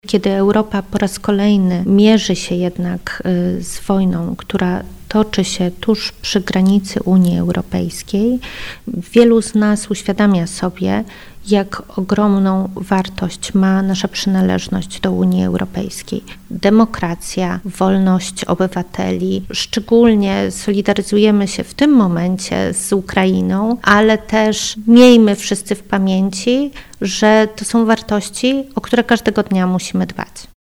Kiedy Europa po raz kolejny mierzy się jednak z wojną, która toczy się tuż przy granicy Unii Europejskiej, wielu z nas uświadamia sobie, jak ogromną wartość ma nasza przynależność do Unii Europejskiej. Demokracja, wolność obywateli. Szczególnie solidaryzujemy się w tym momencie z Ukrainą, ale też miejmy wszyscy w pamięci, że to są wartości, o które każdego dnia musimy dbać.